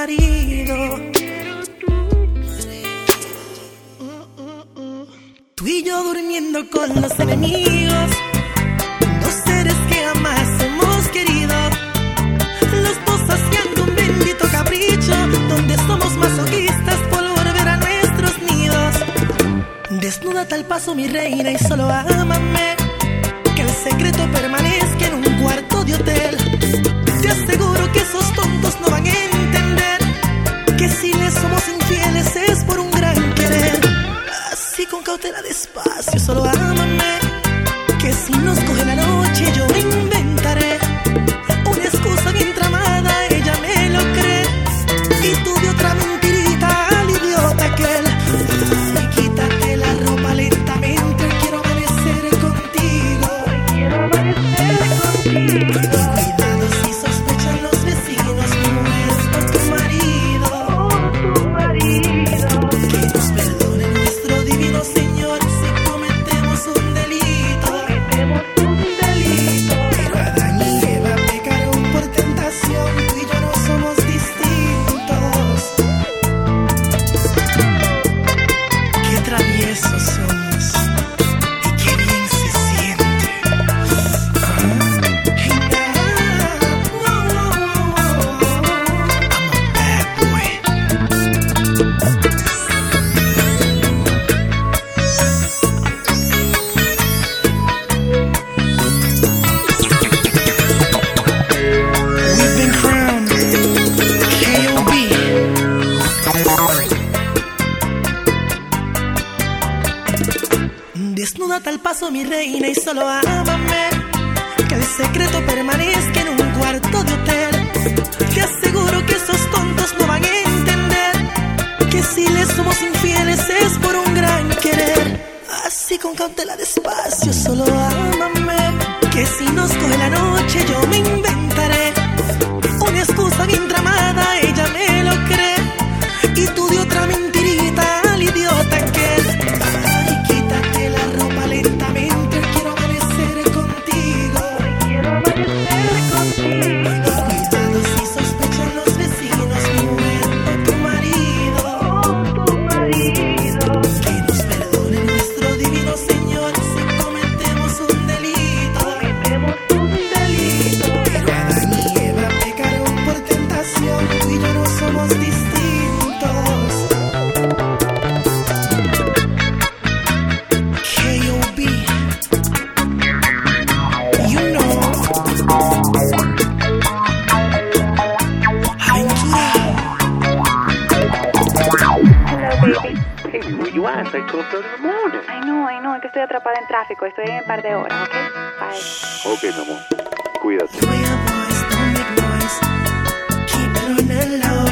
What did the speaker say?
marido. Tú y yo durmiendo con los enemigos, dos seres que jamás hemos querido, los dos haciendo un bendito capricho, donde somos masoquistas por volver a nuestros nidos. Desnúdate al paso, mi reina, y solo ámame, que el secreto permanezca en un cuarto de hotel. Te aseguro que esos tontos no van a entender que si les somos infieles es por un gran querer. Así con cautela, despacio, solo ámame, que si nos coge la noche yo me inventaré una excusa bien tramada, ella me lo cree, y tú de otra mentirita al idiota aquel. Ay, quítate la ropa lentamente, quiero amanecer contigo, quiero amanecer contigo. Cuidado si sospechan los vecinos, mi mujer por tu marido, que nos perdone nuestro divino Señor si cometemos un delito, pero Adán y Eva pecaron por tentación, tú y yo no somos distintos. Qué traviesos somos y qué bien se siente. I'm a bad boy. We've been crowned K.O.B. Desnúdate al paso, mi reina, y solo ámame, que el secreto permanezca en un cuarto de hotel. Te aseguro que esos tontos no van a entender que si les somos infieles es por un gran querer. Así con cautela, despacio, solo ámame, que si nos coge la noche yo me inventaré una excusa bien tramada, ella me lo cree, y tú de otra mentirita al idiota aquel. Ay, quítate la ropa lentamente, quiero amanecer contigo, Cuidado si sospechan los vecinos, mi mujer o tu marido, que nos perdone nuestro divino Señor si cometemos un delito, pero Adán y Eva pecaron por tentación, tú y yo no somos distintos. K.O.B. You know. Aventura. Baby, where you at? It's like 12:30 in the morning. I know, es que estoy atrapada en tráfico, estoy en un par de horas, ¿ok? Bye. Ok, mi amor. Cuídate. Your boys don't make noise, keep it on the low.